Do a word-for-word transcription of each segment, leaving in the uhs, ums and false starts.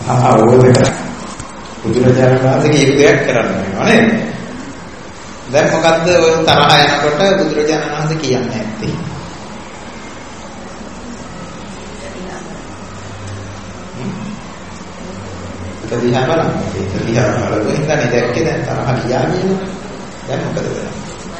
අවබෝධ කරගන්න. බුදුරජාණන් වහන්සේ කීප දෙයක් කරන්න වෙනවා නේද? දැන් මොකද්ද ඔය තරහ යනකොට බුදුරජාණන් වහන්සේ කියන්නේ නැත්තේ? ඒක දිහා බලන්න. ඒක දිහා බලලා ඉඳන් දැක්කේ දැන් තරහ ගියා කියනවා. දැන් මොකද කරන්නේ?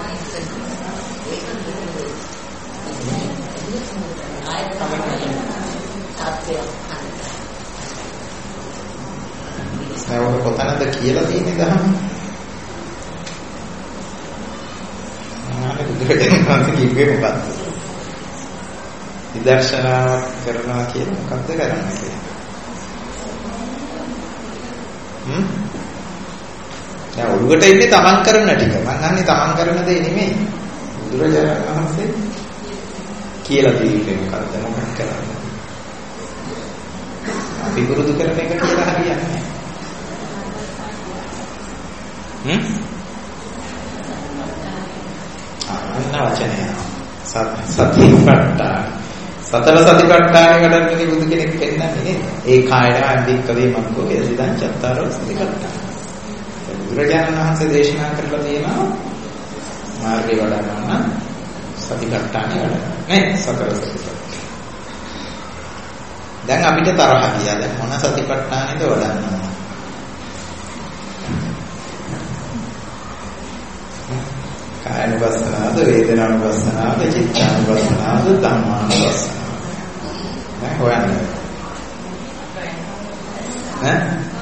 සෑවක කොතනද කියලා තියෙන්නේ දහම? ආනේ බුදුරජාණන් වහන්සේ කිව්වේ මොකද්ද? විදර්ශනා කරනවා කියන මොකද්ද කරන්නේ කියලා? හ්ම්? දැන් ඔළුවට ඉන්නේ තමන් කරන ටික. මං අහන්නේ තමන් කරන දේ නෙමෙයි. බුදුරජාණන් වහන්සේ කියලා තියෙන්නේ මොකද්ද? මොකක්ද කරන්නේ? අපි පුරුදු කරන එක කියලා හරියන්නේ නැහැ. හ්ම්? අන්න වචනය. සතිපට්ඨාන. සතර සතිපට්ඨානෙ වඩන්නේ බුදු කෙනෙක් පෙන්නන්නේ නේද? ඒ කායන අන්දික්කවේ මක්කෝ යසිතං චත්තාරෝ සතිපට්ඨාන. බුදුරජාණන් වහන්සේ දේශනා කරලා තියෙනවා මාර්ගේ වඩනවා සතිපට්ඨානෙ වඩනවා. නේ? සතර සතිපට්ඨාන. දැන් අපිට තරහ ගියා. දැන් මොන සතිපට්ඨානෙද වඩන්නේ? කායනුපස්සනාද, වේදනානුපස්සනාද, චිත්තානුපස්සනාද, ධම්මානුපස්සනාද. නෑ හොයන්නේ. ඈ?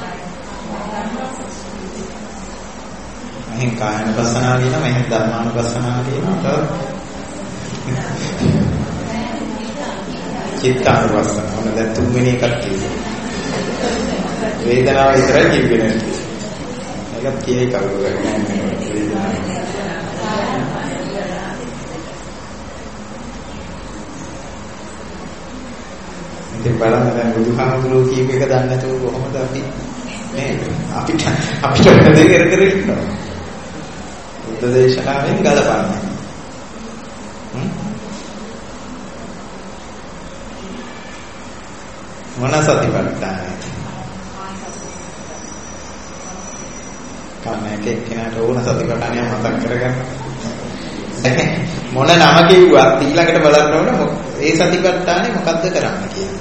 මෙහෙන් කායනුපස්සනාව කියනවා, මෙහෙන් ධම්මානුපස්සනාව කියනවා. චිත්තානුපස්සනාව. මොන දැන් තුන්වෙනි එකක් කියනවා. වේදනාව විතරයි කිව්වේ නැති. ඒකත් කියේ කවුරු කරන්නේ වේදනාව. ඉතින් බලන්න දැන් බුදුහාමුදුරුවෝ කියප එක දන්නේ නැතුව කොහොමද අපි නේද? අපිට අපිට වෙන දේ කර කර ඉන්නවා. බුද්ධ දේශනාවෙන් ගලපන්නේ. හ්ම්? මොන සතිපට්ඨානයි? කන්නේක එක්කෙනාට ඕන සතිපට්ඨානය මතක් කරගන්න. මොන නම කිව්වත් ඊළඟට බලන්න ඕන ඒ සතිපට්ඨානේ මොකද්ද කරන්න කියන්නේ.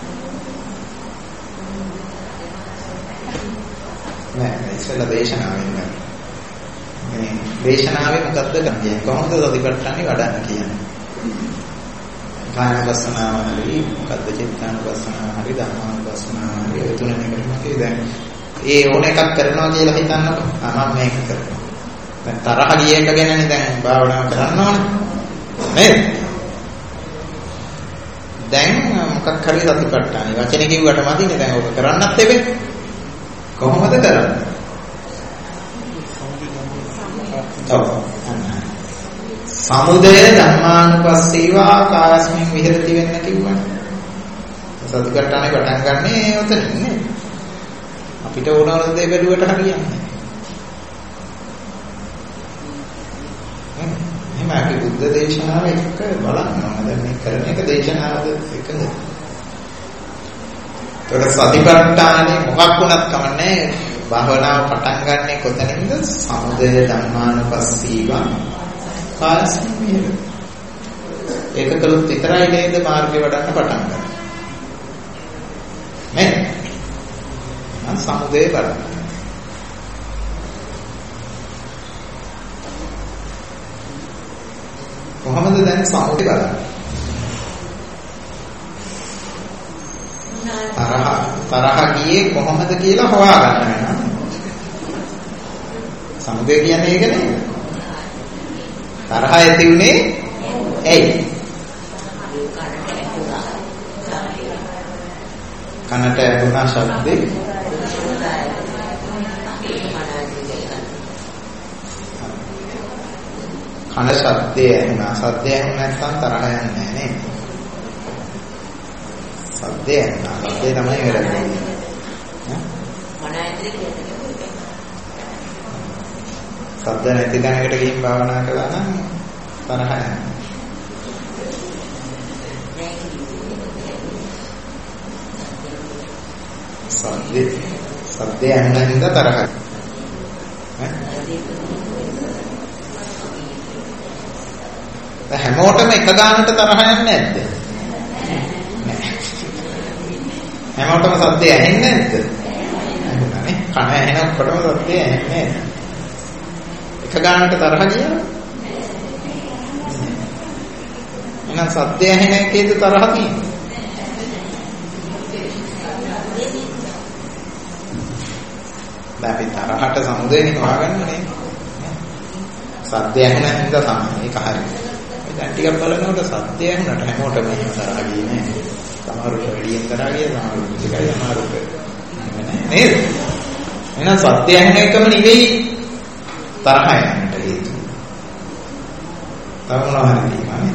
නෑ ඉස්සෙල්ලා දේශනාවෙන් ගන්න. මේ දේශනාවේ මොකද්ද කරන්නේ? කොහොමද සතිපට්ඨානේ වඩන්න කියන්නේ? කායනුපස්සනාව හරි මොකද්ද චිත්තානුපස්සනාව හරි ධම්මානුපස්සනාව හරි ඒ තුනෙන් එකටම කිව්වේ දැන් ඒ ඕන එකක් කරනවා කියලා හිතන්නකො. ආ මම මේක කරනවා. දැන් තරහ ගිය එක ගැනනේ දැන් භාවනාව කරන්න ඕනේ. නේද? දැන් මොකක් හරි සතිපට්ඨාන වචනේ කිව්වට මදිනේ දැන් ඔක කරන්නත් එපේ. කොහොමද කරන්නේ? ඔව්. සමුදය ධම්මානුපස්සීවා කායස්මින් විහෙරති වෙන්න කිව්වනේ. සතිපට්ඨානේ පටන් ගන්නේ ඔතනින් නේ. අපිට ඕන ඕන දේ බැලුවට හරියන්නේ. එහෙනම් අපි බුද්ධ දේශනාව එක බලන්න ඕන. දැන් මේ කරන එක දේශනාවද එකද? ඒකට සතිපට්ඨානේ මොකක් වුණත් කමන්නේ භාවනාව පටන් ගන්නෙ කොතනින්ද? සමුදය ධම්මානුපස්සීවා කායස්මින් විහෙරති. ඒක කළොත් විතරයි නේද මාර්ගේ වඩන්න පටන් ගන්න. නේ? මම සමුදය බලන්න. කොහොමද දැන් සමුදය බලන්නේ? තරහ තරහ ගියේ කොහොමද කියලා හොයාගන්න වෙනවා. සමුදය කියන්නේ ඒක නේද? තරහ ඇති උනේ ඇයි? කනට ඇහුණා ශබ්දේ කන ශබ්දේ ඇහුණා. ශබ්දේ ඇහුණ නැත්නම් තරහ යන්නේ නැහැ නේද? ශබ්දේ ඇහුණා. ශබ්දේ තමයි වෙරන්නේ. ශබ්ද නැති තැනකට ගිහින් භාවනා කළා නම් තරහ යනවා. සද්දේ සද්දේ ඇහෙනින්ද තරහ. ඈ හැමෝටම එක ගානට තරහ යන්නේ නැද්ද? නෑ. හැමෝටම සද්දේ ඇහෙන්නේ නැද්ද? ඇහෙනනේ. කන ඇහෙන ඔක්කොටම සද්දේ ඇහෙන්නේ නැහැ. එක ගානට තරහ ගියා. එහෙනම් සද්දේ ඇහෙන එකේද තරහ තියෙන්නේ? අපි තරහට සමුදේනේ හොයාගන්නනේ. සද්දය ඇහෙන හින්දා තමයි. ඒක හරියි. දැන් ටිකක් බලනකොට සද්දය ඇහුනට හැමෝටම එහෙම තරහ ගියේ නෑ. සමහරවිට වැඩියෙන් තරහ ගියා, සමහරවිට ටිකයි, සමහරවිට නේද? එහෙනම් සද්දය ඇහෙන එකම නෙවෙයි තරහ යන්නට හේතුව. තව මොනවා හරි තියෙනවනේ.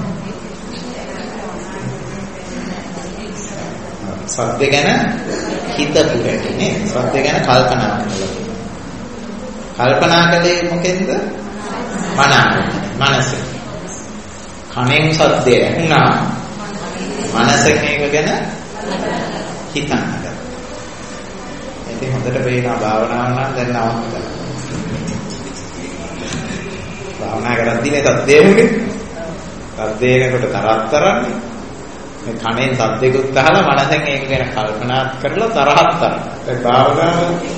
සද්ද ගැන හිතපු හැටි නේ. සද්ද ගැන කල්පනා කරනවා. කල්පනා කළේ මොකෙන්ද? මනස. කණෙන් සද්දය ඇහුණා. මනසෙන් ඒක ගැන හිතන්න. ඉතින් හොඳට පේනවා භාවනාව නම් දැන් නවත්තලා. භාවනා කරද්දී නේ සද්දේ එන්නේ. සද්දේ එනකොට තරහක් තරන්නේ. මේ කණෙන් සද්දෙකුත් අහලා මනසෙන් ඒක ගැන කල්පනා කරලා තරහක් තරන. ඒ භාවනාව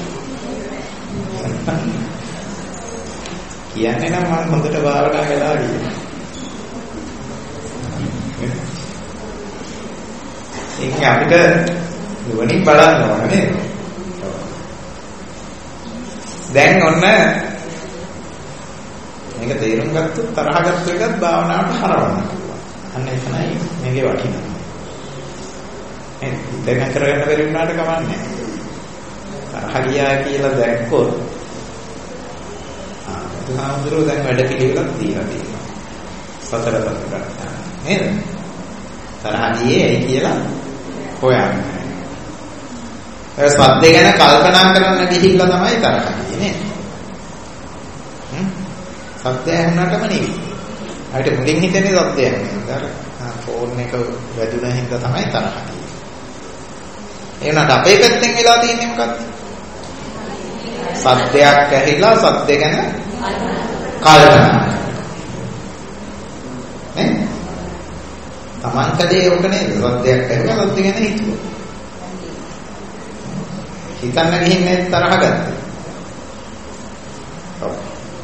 කියන්නේ නම් මම හොඳට භාවනා කළා කියන්නේ. ඒක අපිට නුවණින් බලන්න ඕන නේද? දැන් ඔන්න මේක තේරුම් ගත්තොත් තරහ ගත්ත එකත් භාවනාවට හරවන්න පුළුවන්. අන්න එතනයි මේකේ වටිනාකම. දැන් කරගන්න බැරි වුණාට කමන්නේ නැහැ. තරහ ගියා කියලා දැක්කොත් ආ බුදුහාමුදුරුවෝ දැන් වැඩ පිළිවෙලක් දීලා තියෙනවා. සතර සතිපට්ඨාන නේද? තරහ ගියේ ඇයි කියලා හොයන්නේ. ඒ සද්ද ගැන කල්පනා කරන්න ගිහිල්ලා තමයි තරහ ගියේ නේද? හ්ම් සද්ද ඇහුණාටම නෙවෙයි. අපිට මුලින් හිතන්නේ සද්ද ඇහුණා. අර ෆෝන් එක වැදුන හින්දා තමයි තරහ ගියේ. එහෙනම් අපේ පැත්තෙන් වෙලා තියෙන්නේ මොකක්ද? සද්දයක් ඇහිලා සද්ද ගැන කල්පනා. නේ? Taman කඩේ ඔක නේද? සද්දයක් ඇහිලා සද්ද ගැන හිතුවා. හිතන්න ගිහින්නේ තරහ ගත්තා. ඔව්.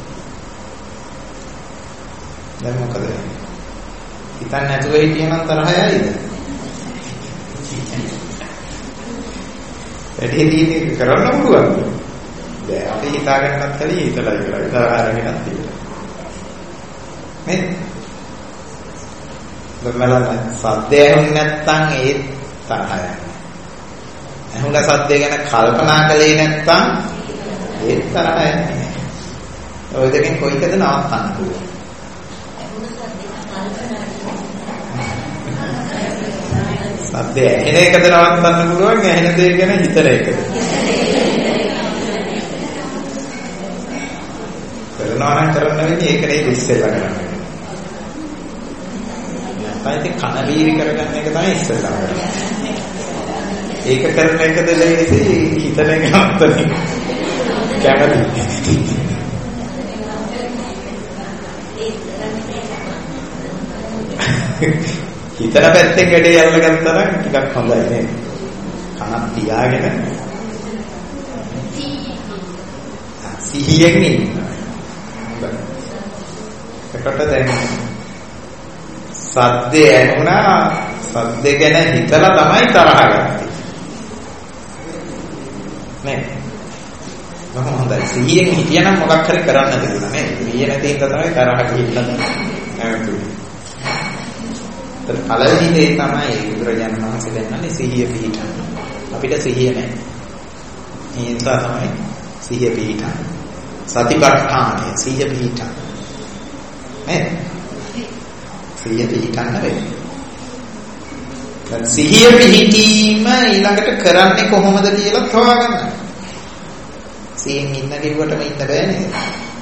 දැන් මොකද? හිතන්න නැතුව හිටියනම් තරහ යයිද? වැඩි දිනේ කරන්න පුළුවන්. දැන් අපි හිතා ගන්නත් කලින් හිතලා ඉවරයි. තරහ අරගෙනත් ඉවරයි. නේද? බලන්න සද්ද ඇහුන්නේ නැත්නම් ඒ තරහ යන්නේ. ඇහුණ සද්ද ගැන කල්පනා කළේ නැත්නම් ඒ තරහ යන්නේ. ඔය දෙකෙන් කොයිකද නවත්තන්න පුළුවන්? සද්ද ඇහෙන එකද නවත්තන්න පුළුවන් ඇහෙන දේ ගැන හිතන එකද? කරනවා නම් කරන්න වෙන්නේ ඒක නේ ඉස්සෙල්ලා කරන්නේ. නැත්නම් ඉතින් කන වීරි කරගන්න එක තමයි ඉස්සෙල්ලා කරන්නේ. ඒක කරන එකද ලේසි හිතන එක නවත්තන්නේ. කැමති. හිතන පැත්තෙන් වැඩේ යන්න ගත්තා නම් ටිකක් හොඳයි නේද? කනක් තියාගෙන සිහියෙන් ඉන්න. එකට දැන් සද්ද ඇහුණා සද්ද ගැන හිතලා තමයි තරහ ගත්තේ. නේ? කොහොම හොඳයි. සිහියෙන් හිටියනම් මොකක් හරි කරන්න තිබුණා නේද? සිහිය නැති හින්දා තමයි තරහ ගිහිල්ලා නැවතුනේ. පළවෙනි දේ තමයි බුදුරජාණන් වහන්සේ දෙන්නන්නේ සිහිය පිහිටන්න. අපිට සිහිය නැහැ. ඒ නිසා තමයි සිහිය පිහිටන්න. සතිපට්ඨානය සිහිය පිහිටන්න. නේද? සිහිය පිහිටන්න වෙන්නේ. දැන් සිහිය පිහිටීම ඊළඟට කරන්නේ කොහොමද කියලා හොයාගන්න. සිහියෙන් ඉන්න කිව්වටම ඉන්න බෑ නේද?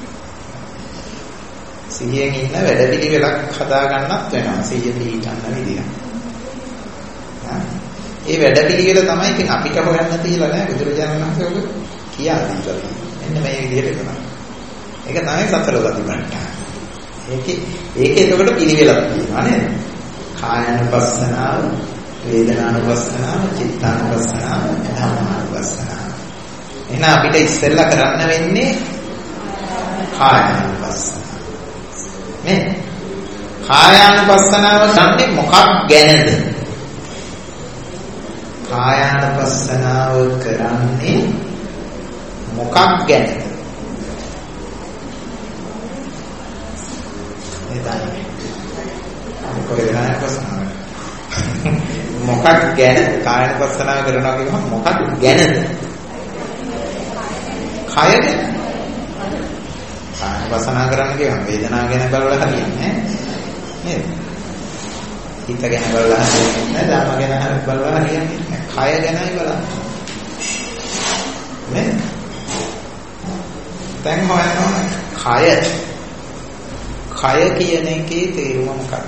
සිහියෙන් ඉන්න වැඩ පිළිවෙලක් හදා ගන්නත් වෙනවා. සිහිය පිහිටන්න විදිය. ඒ වැඩ පිළිවෙල තමයි ඉතින් අපිට හොයන්න තියලා නෑ බුදුරජාණන් වහන්සේ ඔබ කියා දීලා. මෙන්න මේ විදිහට කරනවා. ඒක තමයි සතර සතිපට්ඨාන. ඒකේ ඒකේ එතකොට පිළිවෙලක් තියෙනවා නේද? කායानुපස්සනාව, වේදනානුපස්සනාව, චිත්තානුපස්සනාව, ධම්මානුපස්සනාව. එහෙනම් අපිට ඉස්සෙල්ලා කරන්න වෙන්නේ කායानुපස්සනාව. නේ? කායानुපස්සනාව ගන්නේ මොකක් ගැනද? කායानुපස්සනාව කරන්නේ මොකක් ගැනද? එතනයි. කොහෙද කායानुපස්සනාව? මොකක් ගැනද? කායानुපස්සනාව කරනවා කියනම මොකක් ගැනද? කය ගැන. කායानुපස්සනාව කරන්න කියනවා වේදනාව ගැන බලලා හරියන්නේ නේද? හිත ගැන බලලා හරියන්නේ නැහැ, ධර්ම ගැන බලලා හරියන්නේ නැහැ. කය ගැනයි බලන්නේ. නේද? දැන් හොයනවා කය. කය කියන එකේ තේරුම මොකක්ද?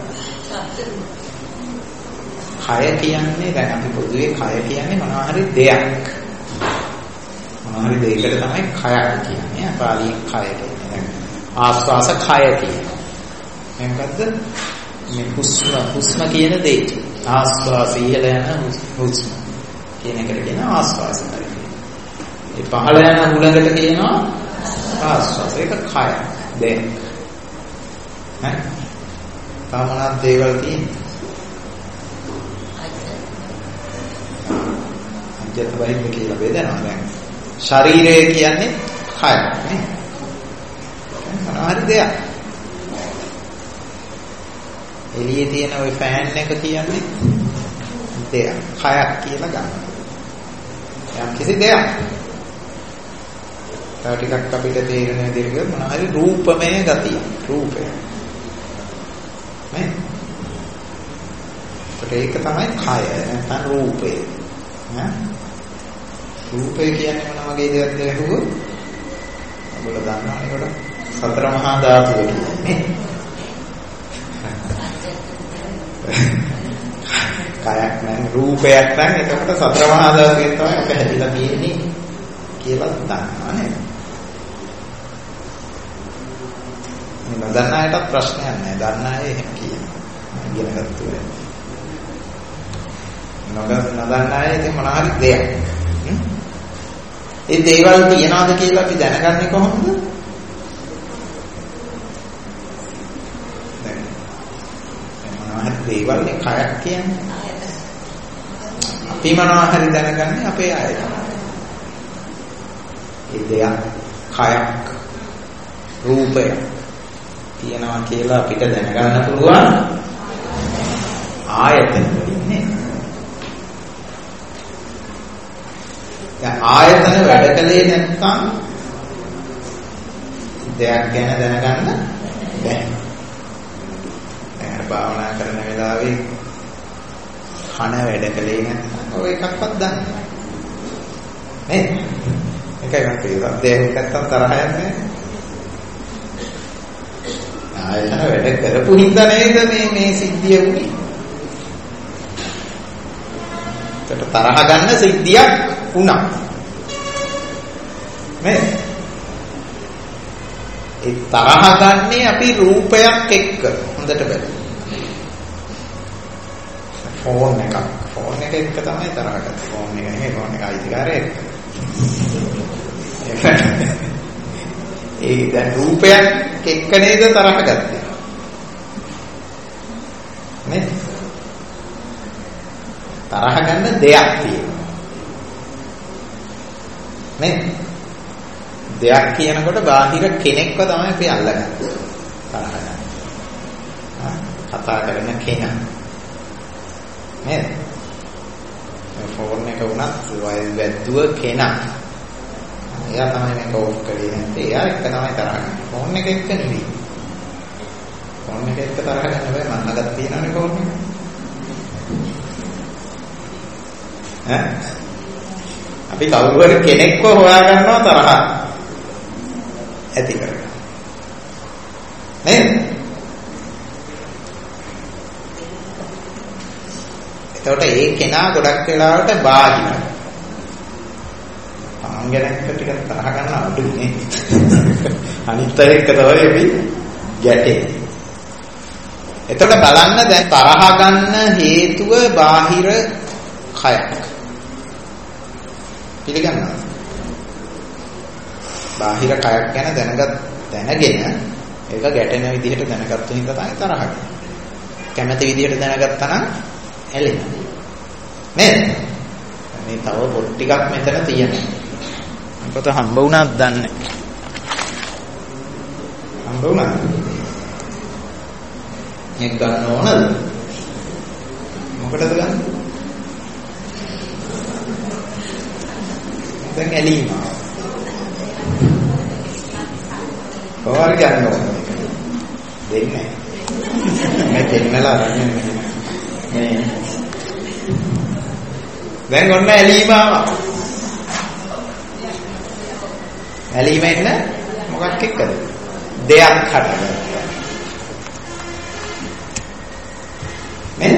කය කියන්නේ දැන් අපි පොදුවේ කය කියන්නේ මොනවා හරි දෙයක්. මොනවා හරි දෙයකට තමයි කය කියන්නේ. පාලියෙන් කය කියන්නේ. ආස්වාස කය කියන්නේ. මේ මොකද්ද? මේ හුස්ම හුස්ම කියන දෙය. ආස්වාස ඉහළ යන හුස්ම කියන එකට කියන ආස්වාස කරේ. ඒ පහළ යන හුලඟට කියනවා ආස්වාස. ඒක කය දෙයක්. ඈ තමනක් දේවල් තියෙනවා. අජත් වයින් කියලා බෙදනවා දැන්. ශරීරය කියන්නේ කය නේ. මොනවාරි දෙයක්. එළියේ තියෙන ওই ෆෑන් එක කියන්නේ දෙයක්. කයක් කියලා ගන්න. යම් කිසි දෙයක්. තව ටිකක් අපිට තේරෙන විදිහට මොනවාරි රූපමය ගතිය. රූපය. නේ? ඒක තමයි කය නැත්නම් රූපය. ඈ රූපය කියන්නේ මොන වගේ දෙයක්ද ඇහුවොත් ඔයගොල්ලෝ දන්නවනේ කොට සතර මහා ධාතු කියන්නේ. කයක් නම් රූපයක් නම් එතකොට සතර මහා ධාතුයෙන් තමයි ඔක හැදිලා තියෙන්නේ කියලා දන්නවා නේද? මේ දන්න අයට ප්‍රශ්නයක් නැහැ. දන්න අය එහෙම කියනවා. ඉගෙන ගත්තු වෙයි. නොදන්න නදන්න අය ඉතින් මොනවා හරි දෙයක්. ඒ දේවල් තියනවාද කියලා අපි දැනගන්නේ කොහොමද? දැන් මොනවා හරි දේවල් නේ කයක් කියන්නේ. අපි මොනවා හරි දැනගන්නේ අපේ ආයතන. ඒ දෙයක් කයක් රූපයක් තියනවා කියලා අපිට දැනගන්න පුළුවන් ආයතන වලින් නේ. දැන් ආයතන වැඩ කලේ නැත්නම් දෙයක් ගැන දැනගන්න බැහැ. දැන් භාවනා කරන වෙලාවේ කන වැඩ කලේ නැත්නම් ඔය එකක්වත් දන්නේ නැහැ. නේ? එකයි මම කියනවා දෙයක් නැත්තම් තරහ යන්නේ. ආයතන වැඩ කරපු හින්දා නේද මේ මේ සිද්ධිය වුනේ. ඒකට තරහ ගන්න සිද්ධියක් වුණා. මේ ඒ තරහ ගන්නේ අපි රූපයක් එක්ක හොඳට බලන්න. ෆෝන් එකක් ෆෝන් එක එක්ක තමයි තරහ ගන්නේ. ෆෝන් එක නෙමෙයි ෆෝන් එක අයිතිකාරය එක්ක. ඒ දැන් රූපයක් එක්ක නේද තරහ ගත්තේ. නේ? තරහ ගන්න දෙයක් තියෙනවා. නේ? දෙයක් කියනකොට බාහිර කෙනෙක්ව තමයි අපි අල්ලගන්නේ. තරහ ගන්න. කතා කරන කෙනා. නේද? ෆෝන් එක වුණත් වැද්දුව කෙනා. එයා තමයි මේක ඕෆ් කරේ නැත්තේ. එයා එක්ක තමයි තරහ ගන්නේ. ෆෝන් එක එක්ක නෙවෙයි. ෆෝන් එක එක්ක තරහ ගන්න බෑ. මන්නගත් තියෙනවනේ ෆෝන් එක. ඈ? අපි කවුරු හරි කෙනෙක්ව හොයා ගන්නවා තරහ ඇති කරගන්න. නේද? එතකොට ඒ කෙනා ගොඩක් වෙලාවට බාහිරයි. අංගනක ටික තරහ ගන්න අඩුනේ. අනිත් අය එක්ක තමයි අපි ගැටෙන්නේ. එතකොට බලන්න දැන් තරහ ගන්න හේතුව බාහිර කයක්. පිළිගන්නවා. බාහිර කයක් ගැන දැනගත් දැනගෙන ඒක ගැටෙන විදිහට දැනගත්තු හින්දා තමයි තරහ ගන්නේ. කැමැති විදිහට දැනගත්තා නම් ඇලෙනවා. නේද? මේ තව පොත් ටිකක් මෙතන තියෙනවා. මොකද හම්බ වුණාද දන්නේ. හම්බ වුණාද? මේක ගන්න ඕනද? මොකටද ගන්න? දැන් ඇලීම. කොහොමද ගන්න ඕනේ? දෙන්නේ. මේ දෙන්නලා අරගෙන මේ දැන් ඔන්න ඇලීම ආවා. ඇලීම එන්න මොකක් එක්කද? දෙයක් හටගන්නවා. නේද?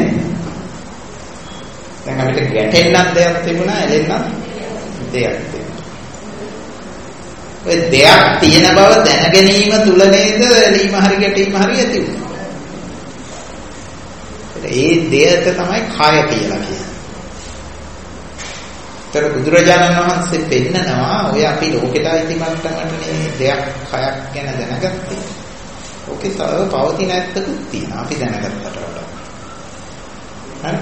දැන් අපිට ගැටෙන්නත් දෙයක් තිබුණා, ඇලෙන්නත් දෙයක් තිබුණා. ඔය දෙයක් තියෙන බව දැන ගැනීම තුල නේද ඇලීම හරි ගැටීම හරි ඇති වෙන්නේ. ඒ දෙයට තමයි කය කියලා කියන්නේ. ඒතර බුදුරජාණන් වහන්සේ පෙන්නනවා ඔය අපි ලෝකෙට අයිති මට්ටමටනේ දෙයක් කයක් ගැන දැනගත්තේ. ඕකේ තව පවතින ඇත්තකුත් තියෙනවා අපි දැනගත්තට වඩා. හරි?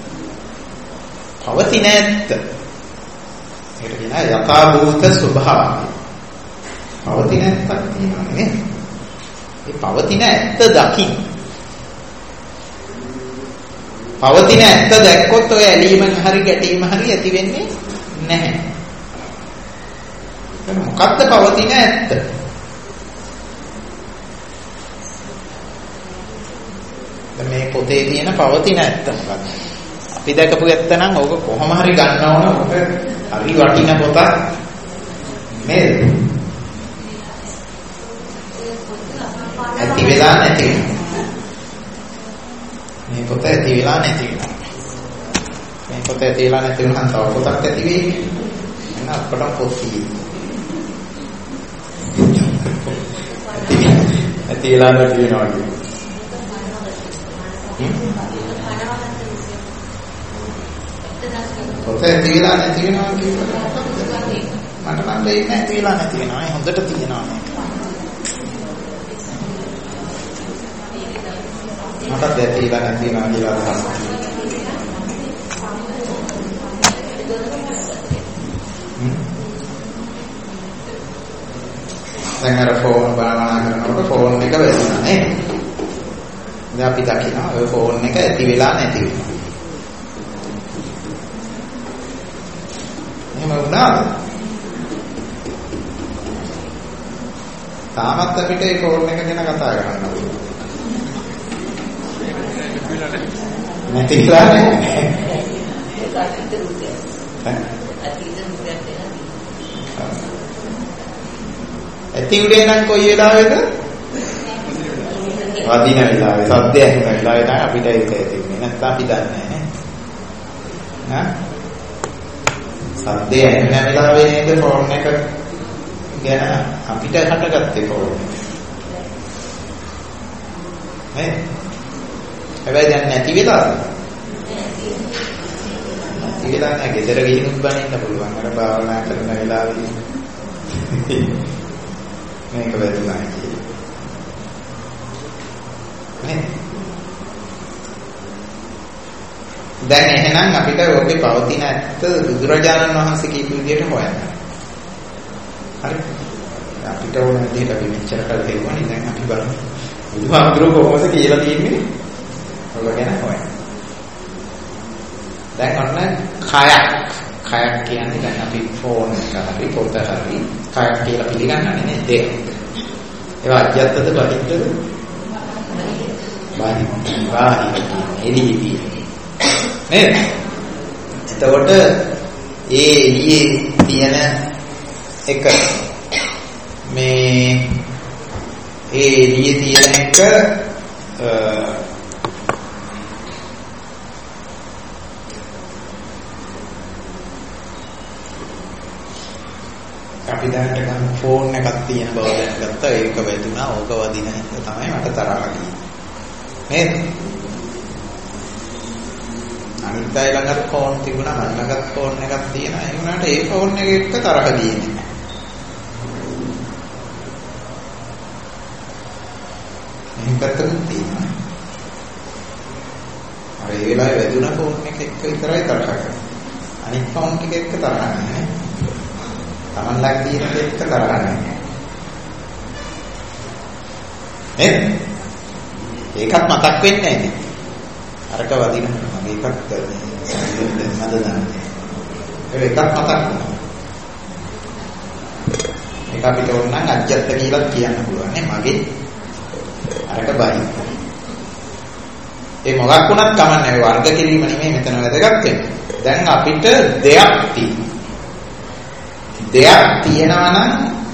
පවතින ඇත්ත. ඒකට කියනවා යථා භූත ස්වභාවය. පවතින ඇත්තක් තියෙනවා නේද? මේ පවතින ඇත්ත දකින්න. පවතින ඇත්ත දැක්කොත් ඔය ඇලීම හරි ගැටීම හරි ඇති වෙන්නේ නැහැ. එහෙනම් මොකක්ද පවතින ඇත්ත? මේ පොතේ තියෙන පවතින ඇත්ත මොකක්ද? අපි දැකපු ඇත්ත නම් ඕක කොහොම හරි ගන්න ඕන. ඕක හරි වටින පොතක් නේද? ඇති වෙලා නැති වෙනවා. මේ පොත ඇති වෙලා නැති වෙනවා. මේ පොත ඇති වෙලා නැති වෙනවා තව පොතක් ඇති වෙයි. එහෙනම් අපට පොත් තියෙනවා. ඇති වෙලා නැති වෙනවා කියන්නේ. පොත ඇති වෙලා නැති වෙනවා කියන්නේ මට නම් දෙන්නේ ඇති වෙලා නැති වෙනවා. ඒ හොඳට තියෙනවා මේක. මට දැතිලා නැතිනවා කියලා අදහස්. දැන් අර ෆෝන් භාවනා කරනකොට ෆෝන් එක වැදුනා නේද? දැන් අපි දකිනවා ඔය ෆෝන් එක ඇති වෙලා නැති වෙනවා. එහෙම වුණාද? තාමත් අපිට ඒ ෆෝන් එක ගැන කතා කරන්න ඕනේ. නැති කියලා නෑ. ඇති උඩේ නම් කොයි වෙලාවෙද? වදින වෙලාවේ, සද්ද ඇහෙන වෙලාවේ තමයි අපිට ඒක ඇතිවෙන්නේ. නැත්නම් අපි දන්නේ නැහැ. ඈ? සද්ද ඇහෙන වෙලාවේ නේද ෆෝන් එක ගැන අපිට හටගත්තේ ෆෝන් එක. නේ? හැබැයි දැන් නැති වෙලාද? නැති වෙලා නැහැ. ගෙදර ගිහිනුත් බනින්න පුළුවන්. අර භාවනා කරන වෙලාවේ මේක වැදුනා කියන්නේ. නේ? දැන් එහෙනම් අපිට ඔබේ පවතින ඇත්ත බුදුරජාණන් වහන්සේ කියපු විදිහට හොයන්න. හරි? අපිට ඕන විදිහට අපි මෙච්චර කල් දෙවන්නේ දැන් අපි බලමු. බුදුහාමුදුරුවෝ කොහොමද කියලා තියෙන්නේ? ඔබ ගැන හොයන්න. දැන් ඔන්න කයක්. කයක් කියන්නේ දැන් අපි ෆෝන් එක හරි පොත හරි කයක් කියලා පිළිගන්නන්නේ නේද? දෙයක්. ඒවා අජත්තද බහිද්දද? බාහිර. බාහිර එළියේ. නේද? එතකොට ඒ එළියේ තියෙන එක මේ ඒ එළියේ තියෙන එක අපි දැනට ගන්න ෆෝන් එකක් තියෙන බව දැනගත්තා. ඒක වැදුනා. ඕක වදින එක තමයි මට තරහ ගියේ. නේද? අනිත් අය ළඟත් ෆෝන් තිබුණා, මම ළඟත් ෆෝන් එකක් තියෙනවා. ඒ වුණාට ඒ ෆෝන් එක එක්ක තරහ ගියේ නෑ. මේකටත් තියෙනවා. අර ඒ වෙලාවේ වැදුන ෆෝන් එක එක්ක විතරයි තරහ කරන්නේ. අනිත් ෆෝන් ටික එක්ක තරහ නෑ. Taman ළඟ තියෙන එක්ක තරහ නෑ. නේද? ඒකත් මතක් වෙන්නේ නෑ. අරක වදින මගේ එකක් මද දන්නේ. ඒක එකක් මතක් වුණා. ඒක අපිට ඕන නම් අජ්ජත් කියලා කියන්න පුළුවන් නේ මගේ අරක බයි. ඒ මොකක් වුණත් කමන්නේ වර්ග කිරීම නෙමෙයි මෙතන වැදගත් වෙන්නේ. දැන් අපිට දෙයක් තියෙනවා. දෙයක් තියනවා නම්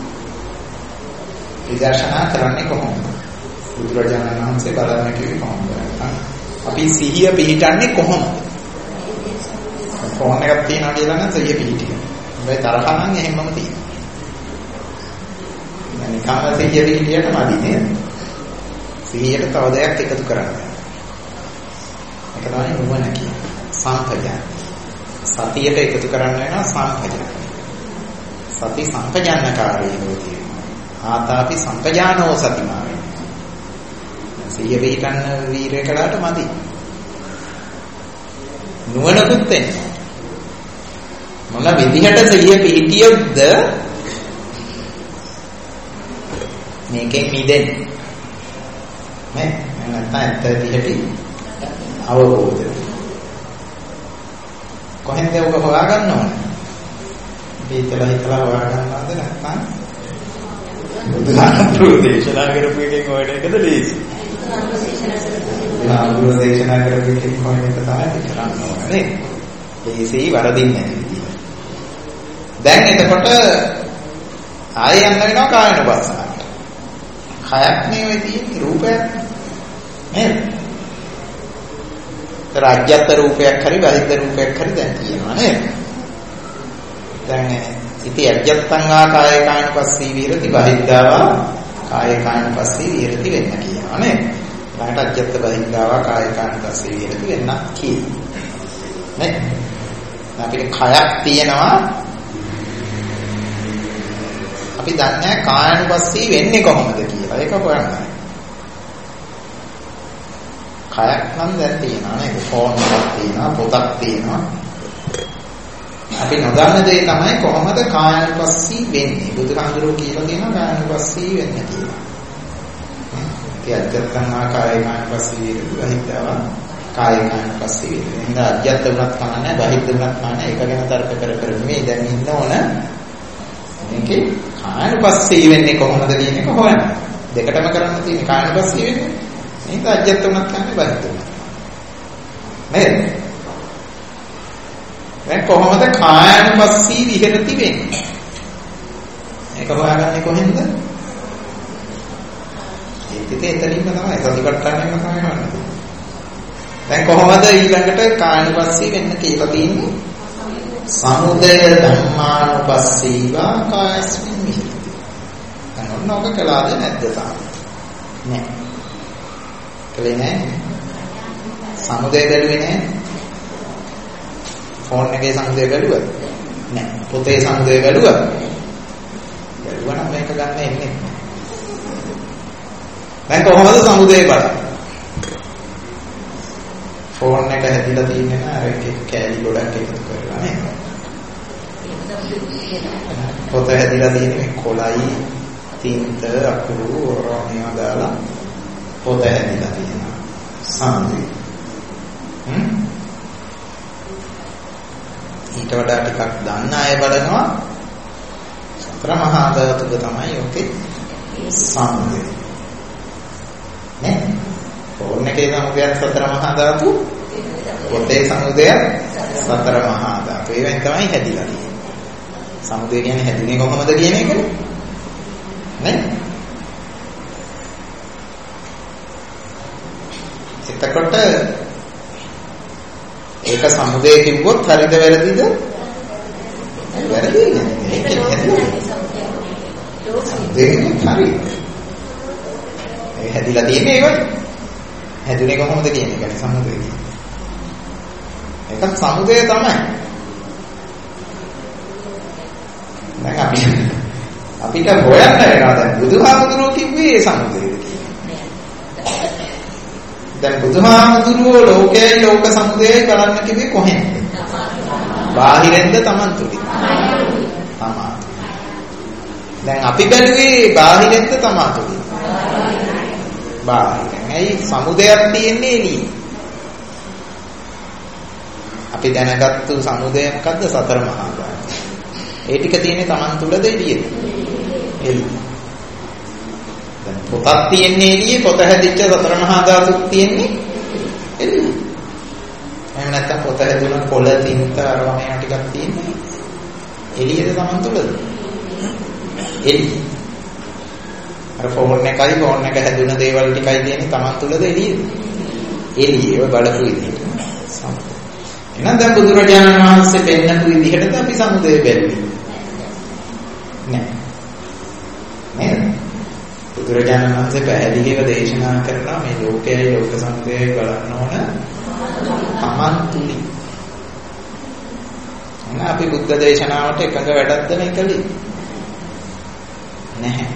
විදර්ශනා කරන්නේ කොහොමද? බුදුරජාණන් වහන්සේ බලන්න කිව්වේ කොහොමද? අපි සිහිය පිහිටන්නේ කොහොමද? ෆෝන් එකක් තියනවා කියලා නම් සිහිය පිහිටිනවා. මේ තරහ නම් එහෙමම තියෙනවා. නිකම්ම සිහිය පිහිටියට මදි නේද? සිහියට තව දෙයක් එකතු කරන්න. ඒක තමයි නුවණ කියන්නේ. සම්පජාන. සතියට එකතු කරන්න වෙනවා සම්පජාන. සති සම්පජානකාරී හොතියි. ආතාපි සම්පජානෝ සතිමා වෙනවා. සිහිය පිහිටන්න වීරය කළාට මදි. නුවණකුත් වෙනවා. මොන විදිහට සිහිය පිහිටියොත්ද මේකෙන් මිදෙන්නේ? නේ? නැත්නම් ඇත්ත විදිහට අවබෝධ. කොහෙන්ද ඔබ හොයාගන්න ඕනේ? මේකලා හිතලා හොයාගන්නවද නැත්නම් බුදුහාමුදුරුවෝ දේශනා කරපු එකෙන් හොයන එකද ලේසි? බුදුහාමුදුරුවෝ දේශනා කරපු එකෙන් හොයන එක තමයි කරන්න ඕනේ නේ. ලේසි වරදින්නේ නැති විදිහ. දැන් එතකොට ආයෙ යන්න වෙනවා කායනුපස්සනාවට. කයක් නෙවෙයි තියෙන්නේ රූපයක්. නේද? රාජ්‍යත් රූපයක් හරි බහිද්ද රූපයක් හරි දැන් තියෙනවා නේද? දැන් ඉති අජ්ජත්තං ආකාය කායනුපස්සී විරති බහිද්දාවා කාය කායනුපස්සී විරති වෙන්න කියනවා නේද? ඊට අජ්ජත්ත බහිද්දාවා කාය කායනුපස්සී විරති වෙන්න කියනවා. නේද? අපිට කයක් තියෙනවා අපි දන්නේ කායනුපස්සී වෙන්නේ කොහොමද කියලා. ඒක හොයන්න. කයක් නම් දැන් තියෙනවා නේද? ෆෝන් එකක් තියෙනවා, පොතක් තියෙනවා. අපි නොදන්න දේ තමයි කොහොමද කායනුපස්සී වෙන්නේ. බුදුහාමුදුරුවෝ කියලා දෙනවා කායනුපස්සී වෙන්න කියලා. ඒ අජත්තං ආකාය කායනුපස්සී විහිදාවා කාය කායනුපස්සී විහිදෙන. ඉතින් අජත්ත උනත් කමන්නේ, බහිද්ද උනත් කමන්නේ. ඒක ගැන තර්ක කර කර නෙමෙයි දැන් ඉන්න ඕන. මේකේ කායනුපස්සී වෙන්නේ කොහොමද කියන එක හොයන්න. දෙකටම කරන්න තියෙන්නේ කායනුපස්සී වෙන්නේ. මේක අජත්ත උනත් කමන්නේ, බහිද්ද උනත්. නේද? දැන් කොහොමද කායනුපස්සී විහෙරති වෙන්නේ? මේක හොයාගන්නේ කොහෙන්ද? ඒකේ එතනින්ම තමයි සතිපට්ඨානෙම තමයි හොයන්නේ. දැන් කොහොමද ඊළඟට කායනුපස්සී වෙන්න කියලා තියෙන්නේ? සමුදය ධම්මානුපස්සීවා කායස්මින් විහෙරති. දැන් ඔන්න ඔක කළාද නැද්ද තාම? නෑ. කලේ නෑ. සමුදය බැලුවේ නෑ. ෆෝන් එකේ සමුදය බැලුවද? නෑ. පොතේ සමුදය බැලුවද? බැලුවා නම් මේක ගන්න එන්නේ. දැන් කොහොමද සමුදය බලන්නේ? ෆෝන් එක හැදිලා තියෙන්නේ නෑ අර එක කෑලි ගොඩක් එකතු කරලා නේද? පොත හැදිලා තියෙන්නේ කොළයි, තින්ත, අකුරු ඕරෝනියා දාලා පොත හැදිලා තියෙනවා. සමුදය. හ්ම් ඊට වඩා ටිකක් දන්න අය බලනවා සතර මහා ධාතුක තමයි ඔකේ සමුදය. නේ? ෆෝන් එකේ සමුදයත් සතර මහා ධාතු, පොතේ සමුදයත් සතර මහා ධාතු. ඒවෙන් තමයි හැදිලා තියෙන්නේ. සමුදය කියන්නේ හැදුනේ කොහොමද කියන එක නේ? එතකොට ඒක සමුදය කිව්වොත් හරිද වැරදිද? වැරදි නෑ. දෙන්නේ හරි. ඒ හැදිලා තියෙන්නේ ඒකයි. හැදුනේ කොහොමද කියන එකනේ සමුදය කියන්නේ. ඒකත් සමුදය තමයි. දැන් අපි අපිට හොයන්න වෙනවා දැන් බුදුහාමුදුරුවෝ කිව්වේ ඒ සමුදයද කියන්නේ. දැන් බුදුහාමුදුරුවෝ ලෝකයයි ලෝක සමුදයයි බලන්න කිව්වේ කොහෙන්ද? බාහිරෙන්ද Taman තුලින්? තමා. දැන් අපි බැලුවේ බාහිරෙන්ද තමා තුලින්? බාහිරෙන්. ඇයි සමුදයක් තියෙන්නේ එළියේ? අපි දැනගත්තු සමුදය මොකද්ද? සතර මහා ධාතු. ඒ ටික තියෙන්නේ Taman තුලද එළියේද? එළියේ. දැන් පොතක් තියෙන්නේ එළියේ, පොත හැදිච්ච සතර මහා ධාතුක් තියෙන්නේ එළියේ. එහෙම නැත්නම් පොත හැදුන පොළ තින්ත අරවා මේවා ටිකක් තියෙන්නේ එළියේද Taman තුලද? එළියේ. අර ෆෝන් එකයි ෆෝන් එක හැදුන දේවල් ටිකයි තියෙන්නේ Taman තුලද එළියේද? එළියේ. ඔය බලපු විදිහට. සමුදය. එහෙනම් දැන් බුදුරජාණන් වහන්සේ පෙන්නපු විදිහටද අපි සමුදය බැලුවේ? නෑ. නේද? බුදුරජාණන් වහන්සේ පැහැදිලිව දේශනා කරනවා මේ ලෝකයයි ලෝක සමුදයයි බලන්න ඕන Taman තුලින්. එහෙනම් අපි බුද්ධ දේශනාවට එකඟ වැඩක්ද මේ කලේ? නැහැ.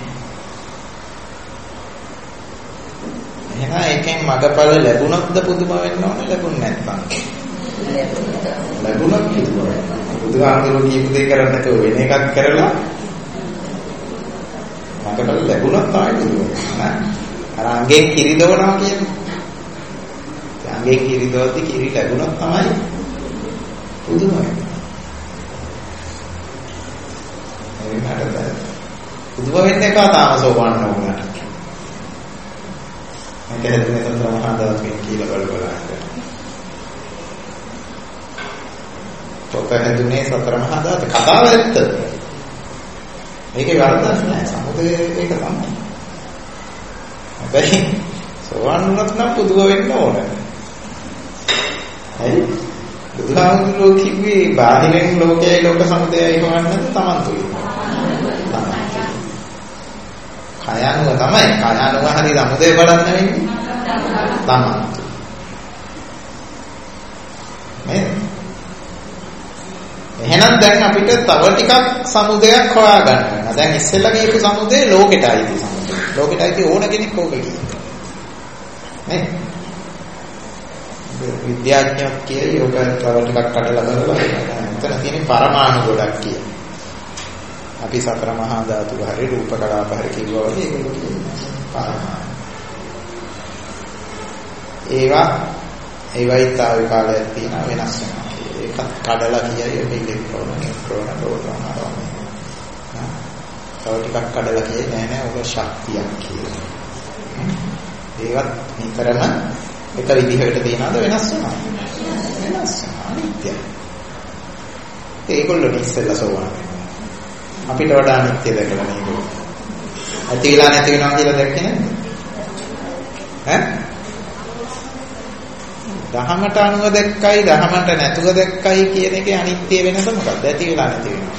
එහෙනම් එකෙන් මගපල ලැබුණොත්ද පුදුම වෙන්න ඕනේ ලැබුණ නැත්නම්? ලැබුණොත් පුදුම වෙනවා. බුදුහාමුදුරුවෝ කියපු දේ කරන්නේ නැතුව වෙන එකක් කරලා මගපල ලැබුණොත් තමයි පුදුම වෙනවා. අර අංගෙන් කිරි දවනවා කියන්නේ. අංගෙන් කිරි දවද්දි කිරි ලැබුණොත් තමයි පුදුම වෙන්නේ. ඒකට පුදුම වෙන්න එක තාම සෝවාන් වුණාට. මේක හැදුනේ සතර මහා ධාතුන් කියලා බල බලන්න. පොත හැදුනේ සතර මහා ධාතු කතාව ඇත්ත. මේකේ වරදක් නෑ. සමුදය ඒක තමයි. හැබැයි සෝවාන් වුණත් නම් පුදුම වෙන්න ඕන. හරි? බුදුහාමුදුරුවෝ කිව්වේ බාහිරින් ලෝකයයි ලෝක සමුදයයි හොයන්නද Taman තුලින්. කයනුව තමයි කයනුව හරි සමුදය බලන්න වෙන්නේ Taman. නේද? එහෙනම් දැන් අපිට තව ටිකක් සමුදයක් හොයාගන්න වෙනවා. දැන් ඉස්සෙල්ලා කියපු සමුදය ලෝකෙටයි තියෙන සමුදය. ලෝකෙටයි ඕන කෙනෙක් ඕක කියනවා. නේ? විද්‍යාඥයෝ කියයි ඕක තව ටිකක් කඩලා බලලා එතන තියෙන පරමාණු ගොඩක් කියන. අපි සතර මහා ධාතු හරි රූප කලාප හරි කිව්වා වගේ ඒගොල්ලෝ කියනවා පරමාණු. ඒවා ඒවයි තාවි කාලයක් තියෙනවා වෙනස් වෙනවා. ඒකත් කඩලා කියයි මේ ඉලෙක්ට්‍රෝන නියුට්‍රෝන ප්‍රෝටෝන ආරෝම. තව ටිකක් කඩලා කියයි නෑ නෑ ඔක ශක්තියක් කියලා. ඒවත් නිතරම එක විදිහකට තියනවාද වෙනස් වෙනවා. වෙනස් වෙනවා අනිත්‍යයි. ඒගොල්ලෝ ඉස්සෙල්ලා සෝවාන් අපිට වඩා අනිත්‍ය දැකලා මේගොල්ලෝ. ඇති වෙලා නැති වෙනවා කියලා දැක්කේ නැද්ද? ඈ? දහමට අනුව දැක්කයි දහමට නැතුව දැක්කයි කියන එකේ අනිත්‍ය වෙනස මොකක්ද? ඇති වෙලා නැති වෙනවා.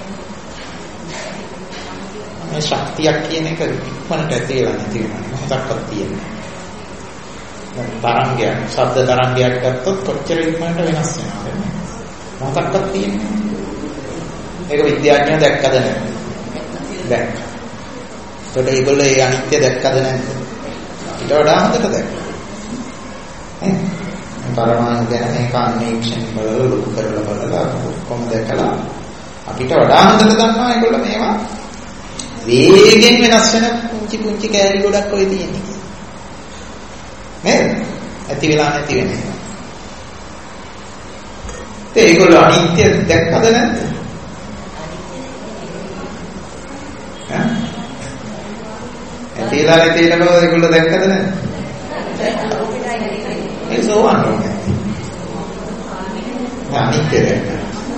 මේ ශක්තියක් කියන එක ඉක්මනට ඇති වෙලා නැති වෙනවා. මොකක්වත් තියෙන්නේ නැහැ. තරංගයක්, ශබ්ද තරංගයක් ගත්තොත් කොච්චර ඉක්මනට වෙනස් වෙනවද? මොකක්වත් තියෙන්නේ නැහැ. ඒක විද්‍යාඥයෝ දැක්කද නැද්ද? දැක්කා. ඒකට ඒගොල්ලෝ ඒ අනිත්‍ය දැක්කද නැද්ද? ඊට වඩා හොඳට දැක්කා. ඈ පරමාණු ගැන මේක අන්වීක්ෂණ බලලා ලොකු කරලා බලලා කොහොමද දැකලා අපිට වඩා හොඳට දන්නවා ඒගොල්ලෝ මේවා වේගෙන් වෙනස් වෙන පුංචි පුංචි කැලි ගොඩක් ඔය තියෙන්නේ. නේද? ඇති වෙලා නැති වෙන එක. ඒ ඒගොල්ලෝ අනිත්‍ය දැක්කද නැද්ද? ඈ? ඇති වෙලා නැති වෙන බව ඒගොල්ලෝ දැක්කද නැද්ද? ඒ සෝවාන් වෙන්නේ. අනිත්‍ය දැක්කා.